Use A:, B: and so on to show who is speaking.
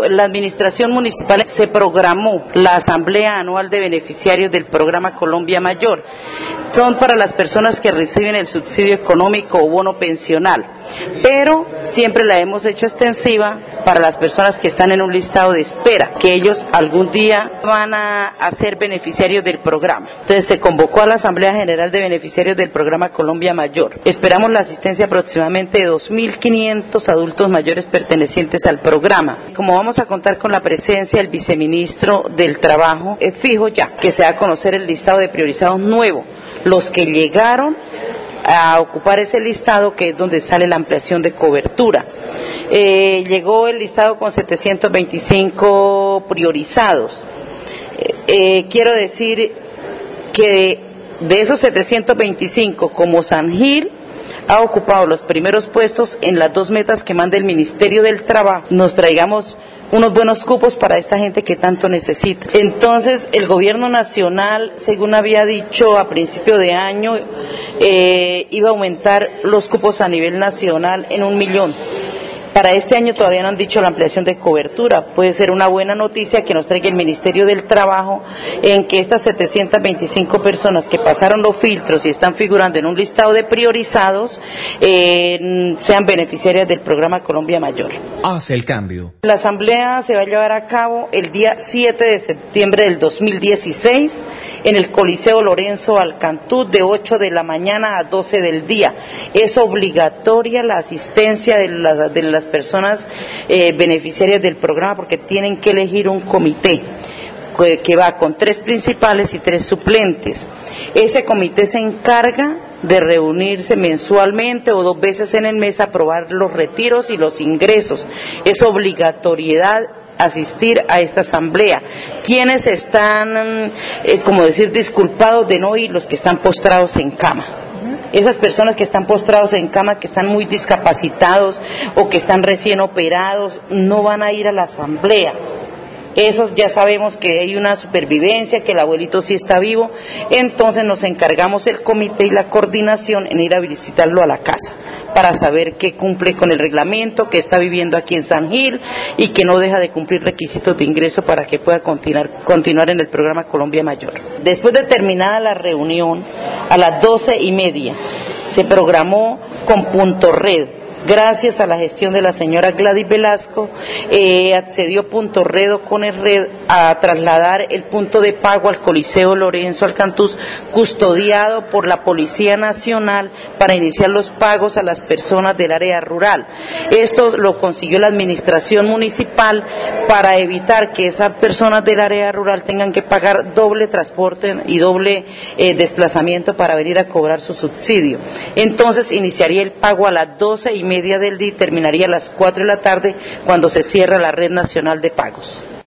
A: La administración municipal se programó la asamblea anual de beneficiarios del programa Colombia Mayor. Son para las personas que reciben el subsidio económico o bono pensional, pero siempre la hemos hecho extensiva para las personas que están en un listado de espera, que ellos algún día van a ser beneficiarios del programa. Entonces se convocó a la Asamblea General de Beneficiarios del programa Colombia Mayor. Esperamos la asistencia aproximadamente de 2.500 adultos mayores pertenecientes al programa. Como vamos a contar con la presencia del viceministro del Trabajo, es fijo ya que se va a conocer el listado de priorizados nuevo, los que llegaron a ocupar ese listado, que es donde sale la ampliación de cobertura. Llegó el listado con 725 priorizados. Quiero decir que de esos 725, como San Gil ha ocupado los primeros puestos en las 2 metas que manda el Ministerio del Trabajo, nos traigamos unos buenos cupos para esta gente que tanto necesita. Entonces, el gobierno nacional, según había dicho a principio de año, iba a aumentar los cupos a nivel nacional en 1 millón. Para este año todavía no han dicho la ampliación de cobertura. Puede ser una buena noticia que nos traiga el Ministerio del Trabajo, en que estas 725 personas que pasaron los filtros y están figurando en un listado de priorizados sean beneficiarias del programa Colombia Mayor.
B: Hace el cambio.
A: La asamblea se va a llevar a cabo el día 7 de septiembre del 2016 en el Coliseo Lorenzo Alcantú, de 8 de la mañana a 12 del día. Es obligatoria la asistencia de las personas beneficiarias del programa, porque tienen que elegir un comité que va con 3 principales y 3 suplentes. Ese comité se encarga de reunirse mensualmente o 2 veces en el mes a aprobar los retiros y los ingresos. Es obligatoriedad asistir a esta asamblea. Quienes están, disculpados de no ir, los que están postrados en cama. Esas personas que están postrados en cama, que están muy discapacitados o que están recién operados, no van a ir a la asamblea. Esos ya sabemos que hay una supervivencia, que el abuelito sí está vivo, entonces nos encargamos el comité y la coordinación en ir a visitarlo a la casa, para saber que cumple con el reglamento, que está viviendo aquí en San Gil y que no deja de cumplir requisitos de ingreso para que pueda continuar en el programa Colombia Mayor. Después de terminada la reunión, a las 12:30, se programó con Punto Red. Gracias a la gestión de la señora Gladys Velasco, accedió Punto Red con el Red a trasladar el punto de pago al Coliseo Lorenzo Alcantús, custodiado por la Policía Nacional, para iniciar los pagos a las personas del área rural. Esto lo consiguió la administración municipal para evitar que esas personas del área rural tengan que pagar doble transporte y doble desplazamiento para venir a cobrar su subsidio. Entonces iniciaría el pago a las 12:30 del día y terminaría a las 4 de la tarde, cuando se cierra la red nacional de pagos.